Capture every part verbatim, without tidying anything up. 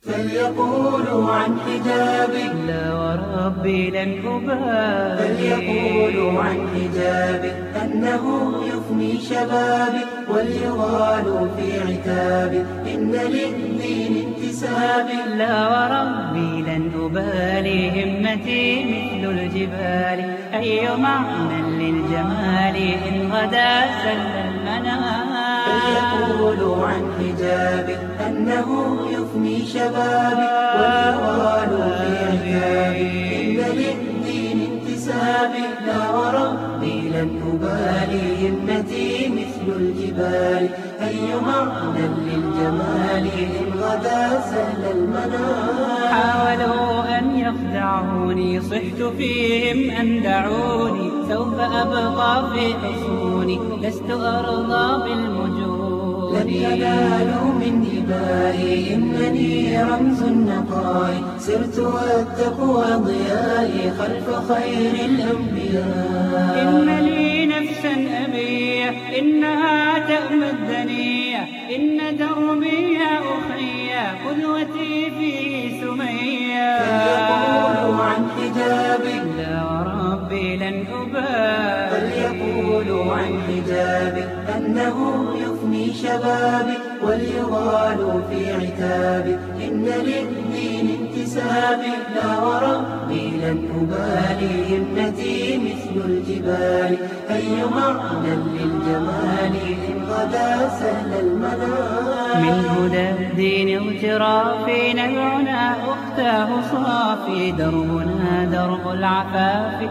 فليقولوا عن حجابي لا وربي لن أبالي. فليقولوا عن حجابي أنه يفني شبابي، وليغالوا في عتابي إن للدين انتسابي. لا وربي لن أبالي، همتي مثل الجبال، أي معنى للجمال إن غدا سل المنام. فليقولوا عن حجابي أنه يفني شبابي، وليغالوا في عتابي إن للدين انتسابي. لا وربي لن أبالي، همتي مثل الجبال، أي معنى للجمال إن غدا سهل المنام. حاولوا أن يخدعوني، صحت فيهم أن دعوني، سوف أبقى في حصوني، لست أرضى بالمجون. لن ينالوا من إبائي، إنني رمز النقاء، سرت والتقوى ضيائي خلف خير الأنبياء. إن لي نفسا أبية، إنها تأمى الدنيا، إن دربي يا أخي قدوتي في سمية. فليقولوا عن حجابي لا وربي لن أبالي. فليقولوا عن حجابي أنه يفني شبابي، وليغالوا في عتابي إن للدين انتسابي. لا وربي لن أبالي، همتي مثل الجبال، أي معنى للجمال إن غدا سهل المنام. من هدى الدين اغترافي، نبعنا أختاه صافي، دربنا درب العفاف،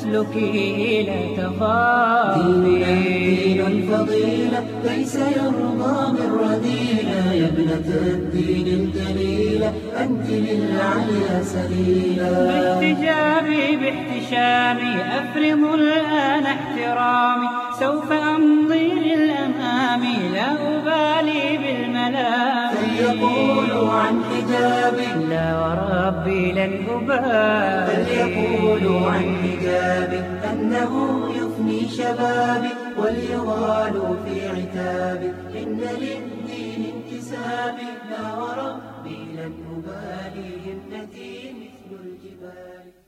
فاسلكي لا تخافي. دين الفضيلة ليس يرضى من رذيلة، يا ابنة الدين الجليلة أنت للعليا سبيلا. باحتجابي باحتشامي أفرض الآن احترامي، سوف أمضي للأمام لا أبالي بالملام. فليقولوا عن حجابي لا وربي لن أبالي. فليقولوا عن حجابي أنه يفني شبابي، وليغالوا في عتابي إن للدين انتسابي. لا وربي لن أبالي، همتي مثل الجبال.